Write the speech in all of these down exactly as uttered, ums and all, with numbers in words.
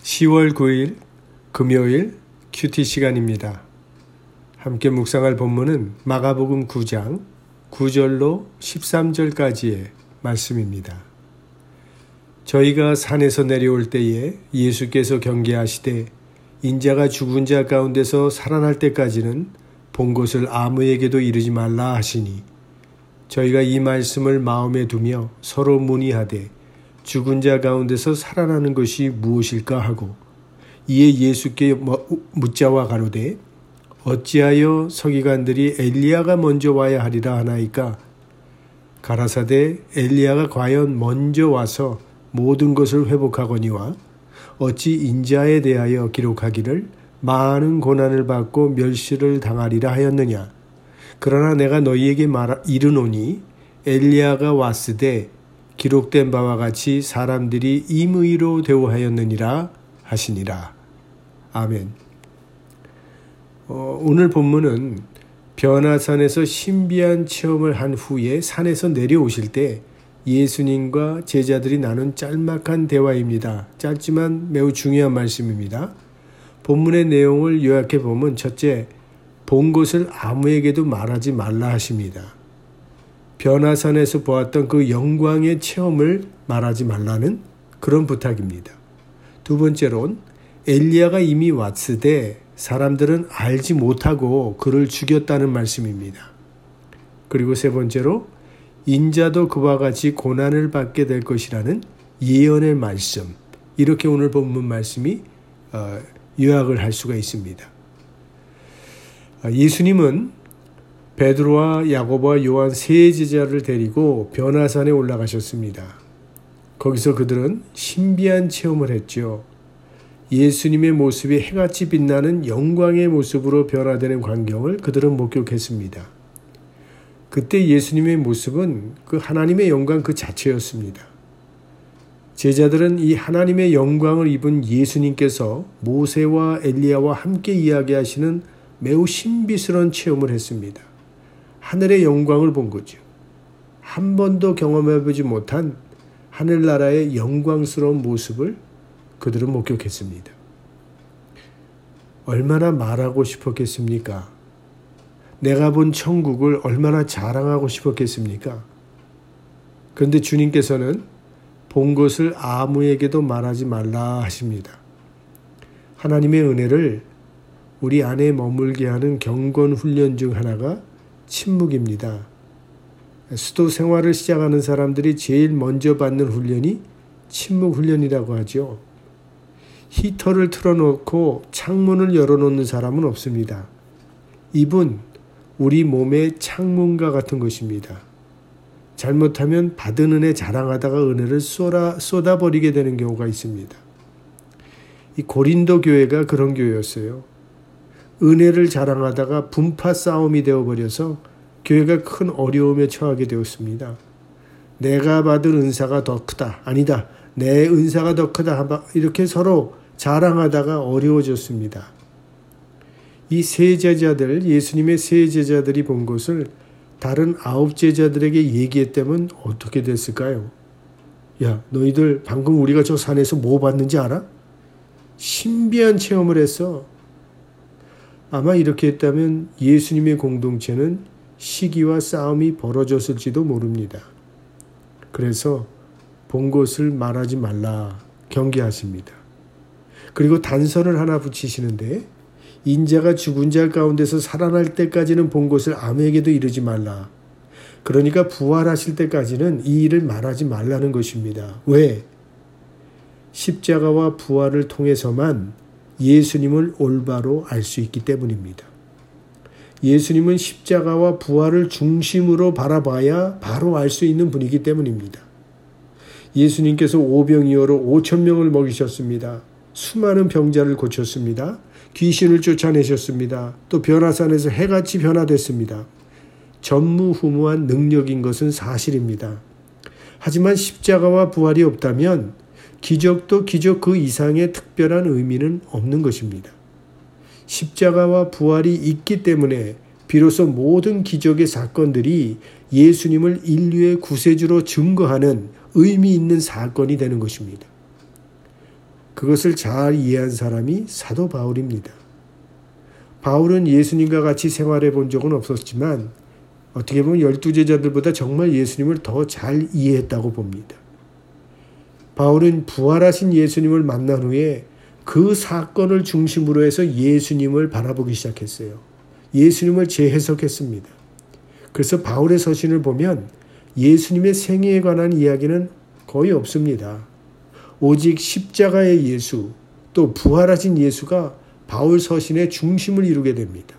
시월 구일 금요일 큐티 시간입니다. 함께 묵상할 본문은 마가복음 구 장 구 절로 십삼 절까지의 말씀입니다. 저희가 산에서 내려올 때에 예수께서 경계하시되 인자가 죽은 자 가운데서 살아날 때까지는 본 것을 아무에게도 이르지 말라 하시니 저희가 이 말씀을 마음에 두며 서로 문의하되 죽은 자 가운데서 살아나는 것이 무엇일까 하고 이에 예수께 묻자와 가로되 어찌하여 서기관들이 엘리야가 먼저 와야 하리라 하나이까 가라사대 엘리야가 과연 먼저 와서 모든 것을 회복하거니와 어찌 인자에 대하여 기록하기를 많은 고난을 받고 멸시를 당하리라 하였느냐. 그러나 내가 너희에게 말 이르노니 엘리야가 왔으되 기록된 바와 같이 사람들이 임의로 대우하였느니라 하시니라. 아멘. 어, 오늘 본문은 변화산에서 신비한 체험을 한 후에 산에서 내려오실 때 예수님과 제자들이 나눈 짤막한 대화입니다. 짧지만 매우 중요한 말씀입니다. 본문의 내용을 요약해 보면 첫째, 본 것을 아무에게도 말하지 말라 하십니다. 변화산에서 보았던 그 영광의 체험을 말하지 말라는 그런 부탁입니다. 두 번째로는 엘리야가 이미 왔으되 사람들은 알지 못하고 그를 죽였다는 말씀입니다. 그리고 세 번째로 인자도 그와 같이 고난을 받게 될 것이라는 예언의 말씀. 이렇게 오늘 본문 말씀이 요약을 할 수가 있습니다. 예수님은 베드로와 야고보와 요한 세 제자를 데리고 변화산에 올라가셨습니다. 거기서 그들은 신비한 체험을 했죠. 예수님의 모습이 해같이 빛나는 영광의 모습으로 변화되는 광경을 그들은 목격했습니다. 그때 예수님의 모습은 그 하나님의 영광 그 자체였습니다. 제자들은 이 하나님의 영광을 입은 예수님께서 모세와 엘리야와 함께 이야기하시는 매우 신비스러운 체험을 했습니다. 하늘의 영광을 본 거죠. 한 번도 경험해보지 못한 하늘나라의 영광스러운 모습을 그들은 목격했습니다. 얼마나 말하고 싶었겠습니까? 내가 본 천국을 얼마나 자랑하고 싶었겠습니까? 그런데 주님께서는 본 것을 아무에게도 말하지 말라 하십니다. 하나님의 은혜를 우리 안에 머물게 하는 경건 훈련 중 하나가 침묵입니다. 수도 생활을 시작하는 사람들이 제일 먼저 받는 훈련이 침묵 훈련이라고 하죠. 히터를 틀어놓고 창문을 열어놓는 사람은 없습니다. 입은 우리 몸의 창문과 같은 것입니다. 잘못하면 받은 은혜 자랑하다가 은혜를 쏟아, 쏟아버리게 되는 경우가 있습니다. 이 고린도 교회가 그런 교회였어요. 은혜를 자랑하다가 분파 싸움이 되어버려서 교회가 큰 어려움에 처하게 되었습니다. 내가 받은 은사가 더 크다. 아니다. 내 은사가 더 크다. 이렇게 서로 자랑하다가 어려워졌습니다. 이 세 제자들, 예수님의 세 제자들이 본 것을 다른 아홉 제자들에게 얘기했다면 어떻게 됐을까요? 야, 너희들 방금 우리가 저 산에서 뭐 봤는지 알아? 신비한 체험을 했어. 아마 이렇게 했다면 예수님의 공동체는 시기와 싸움이 벌어졌을지도 모릅니다. 그래서 본 것을 말하지 말라 경계하십니다. 그리고 단서를 하나 붙이시는데 인자가 죽은 자 가운데서 살아날 때까지는 본 것을 아무에게도 이르지 말라. 그러니까 부활하실 때까지는 이 일을 말하지 말라는 것입니다. 왜? 십자가와 부활을 통해서만 예수님을 올바로 알 수 있기 때문입니다. 예수님은 십자가와 부활을 중심으로 바라봐야 바로 알 수 있는 분이기 때문입니다. 예수님께서 오병이어로 오천 명을 먹이셨습니다. 수많은 병자를 고쳤습니다. 귀신을 쫓아내셨습니다. 또 변화산에서 해같이 변화됐습니다. 전무후무한 능력인 것은 사실입니다. 하지만 십자가와 부활이 없다면 기적도 기적 그 이상의 특별한 의미는 없는 것입니다. 십자가와 부활이 있기 때문에 비로소 모든 기적의 사건들이 예수님을 인류의 구세주로 증거하는 의미 있는 사건이 되는 것입니다. 그것을 잘 이해한 사람이 사도 바울입니다. 바울은 예수님과 같이 생활해 본 적은 없었지만 어떻게 보면 열두 제자들보다 정말 예수님을 더 잘 이해했다고 봅니다. 바울은 부활하신 예수님을 만난 후에 그 사건을 중심으로 해서 예수님을 바라보기 시작했어요. 예수님을 재해석했습니다. 그래서 바울의 서신을 보면 예수님의 생애에 관한 이야기는 거의 없습니다. 오직 십자가의 예수, 또 부활하신 예수가 바울 서신의 중심을 이루게 됩니다.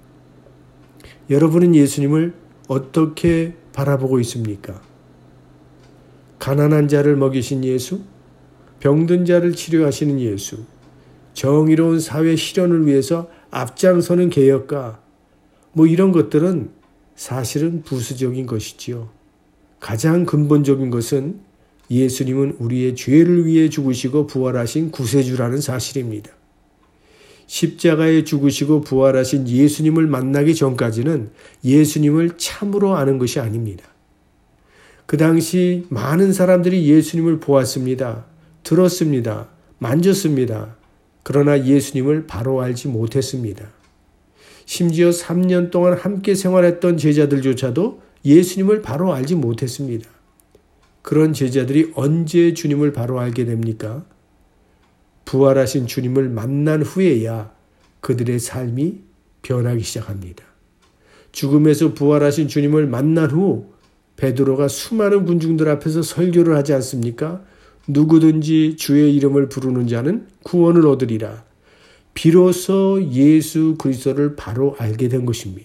여러분은 예수님을 어떻게 바라보고 있습니까? 가난한 자를 먹이신 예수, 병든 자를 치료하시는 예수, 정의로운 사회 실현을 위해서 앞장서는 개혁가, 뭐 이런 것들은 사실은 부수적인 것이지요. 가장 근본적인 것은 예수님은 우리의 죄를 위해 죽으시고 부활하신 구세주라는 사실입니다. 십자가에 죽으시고 부활하신 예수님을 만나기 전까지는 예수님을 참으로 아는 것이 아닙니다. 그 당시 많은 사람들이 예수님을 보았습니다. 들었습니다. 만졌습니다. 그러나 예수님을 바로 알지 못했습니다. 심지어 삼 년 동안 함께 생활했던 제자들조차도 예수님을 바로 알지 못했습니다. 그런 제자들이 언제 주님을 바로 알게 됩니까? 부활하신 주님을 만난 후에야 그들의 삶이 변하기 시작합니다. 죽음에서 부활하신 주님을 만난 후 베드로가 수많은 군중들 앞에서 설교를 하지 않습니까? 누구든지 주의 이름을 부르는 자는 구원을 얻으리라. 비로소 예수 그리스도를 바로 알게 된 것입니다.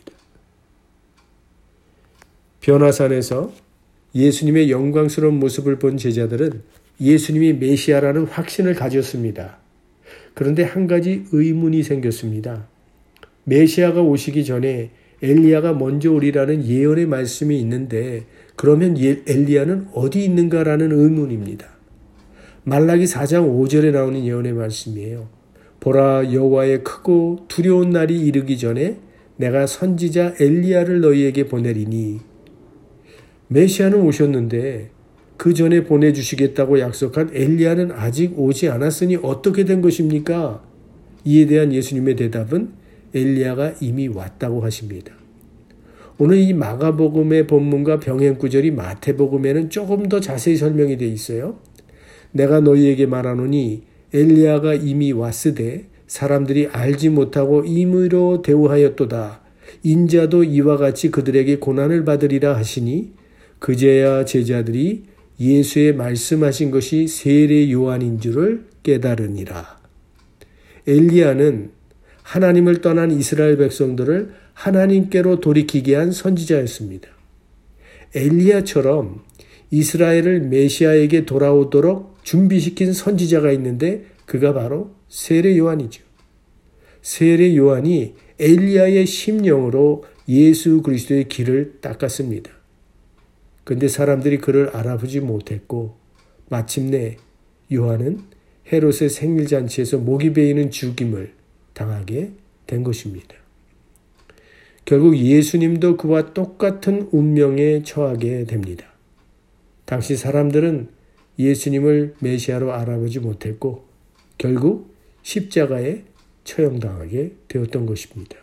변화산에서 예수님의 영광스러운 모습을 본 제자들은 예수님이 메시아라는 확신을 가졌습니다. 그런데 한 가지 의문이 생겼습니다. 메시아가 오시기 전에 엘리야가 먼저 오리라는 예언의 말씀이 있는데 그러면 엘리야는 어디 있는가라는 의문입니다. 말라기 사 장 오 절에 나오는 예언의 말씀이에요. 보라, 여호와의 크고 두려운 날이 이르기 전에 내가 선지자 엘리야를 너희에게 보내리니. 메시아는 오셨는데 그 전에 보내주시겠다고 약속한 엘리야는 아직 오지 않았으니 어떻게 된 것입니까? 이에 대한 예수님의 대답은 엘리야가 이미 왔다고 하십니다. 오늘 이 마가복음의 본문과 병행구절이 마태복음에는 조금 더 자세히 설명이 되어 있어요. 내가 너희에게 말하노니 엘리야가 이미 왔으되 사람들이 알지 못하고 임의로 대우하였도다. 인자도 이와 같이 그들에게 고난을 받으리라 하시니 그제야 제자들이 예수의 말씀하신 것이 세례 요한인 줄을 깨달으니라. 엘리야는 하나님을 떠난 이스라엘 백성들을 하나님께로 돌이키게 한 선지자였습니다. 엘리야처럼 이스라엘을 메시아에게 돌아오도록 준비시킨 선지자가 있는데 그가 바로 세례 요한이죠. 세례 요한이 엘리야의 심령으로 예수 그리스도의 길을 닦았습니다. 그런데 사람들이 그를 알아보지 못했고 마침내 요한은 헤롯의 생일잔치에서 목이 베이는 죽임을 당하게 된 것입니다. 결국 예수님도 그와 똑같은 운명에 처하게 됩니다. 당시 사람들은 예수님을 메시아로 알아보지 못했고 결국 십자가에 처형당하게 되었던 것입니다.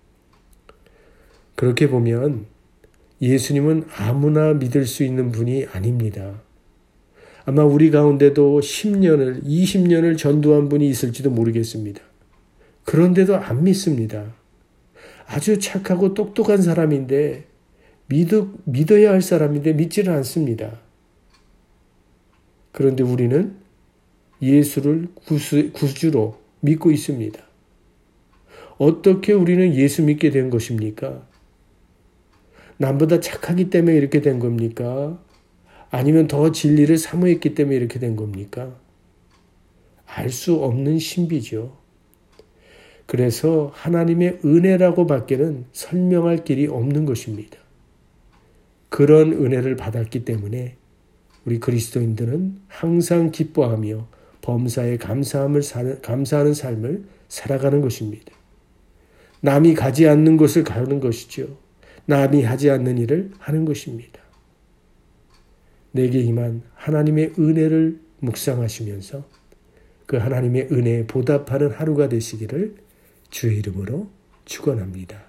그렇게 보면 예수님은 아무나 믿을 수 있는 분이 아닙니다. 아마 우리 가운데도 십 년을, 이십 년을 전도한 분이 있을지도 모르겠습니다. 그런데도 안 믿습니다. 아주 착하고 똑똑한 사람인데 믿어, 믿어야 할 사람인데 믿지를 않습니다. 그런데 우리는 예수를 구수, 구주로 믿고 있습니다. 어떻게 우리는 예수 믿게 된 것입니까? 남보다 착하기 때문에 이렇게 된 겁니까? 아니면 더 진리를 사모했기 때문에 이렇게 된 겁니까? 알 수 없는 신비죠. 그래서 하나님의 은혜라고 밖에는 설명할 길이 없는 것입니다. 그런 은혜를 받았기 때문에 우리 그리스도인들은 항상 기뻐하며 범사에 감사함을 사는, 감사하는 삶을 살아가는 것입니다. 남이 가지 않는 것을 가는 것이죠. 남이 하지 않는 일을 하는 것입니다. 내게 임한 하나님의 은혜를 묵상하시면서 그 하나님의 은혜에 보답하는 하루가 되시기를 주의 이름으로 축원합니다.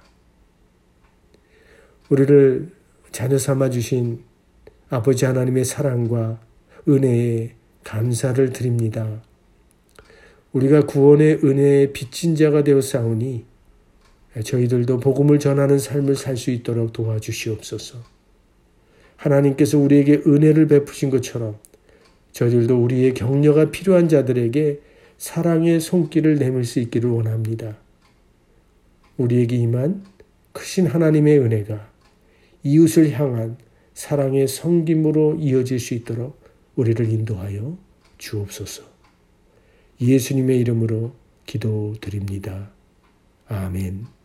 우리를 자녀 삼아 주신 아버지 하나님의 사랑과 은혜에 감사를 드립니다. 우리가 구원의 은혜에 빚진 자가 되었사오니 저희들도 복음을 전하는 삶을 살 수 있도록 도와주시옵소서. 하나님께서 우리에게 은혜를 베푸신 것처럼 저희들도 우리의 격려가 필요한 자들에게 사랑의 손길을 내밀 수 있기를 원합니다. 우리에게 임한 크신 하나님의 은혜가 이웃을 향한 사랑의 섬김으로 이어질 수 있도록 우리를 인도하여 주옵소서. 예수님의 이름으로 기도드립니다. 아멘.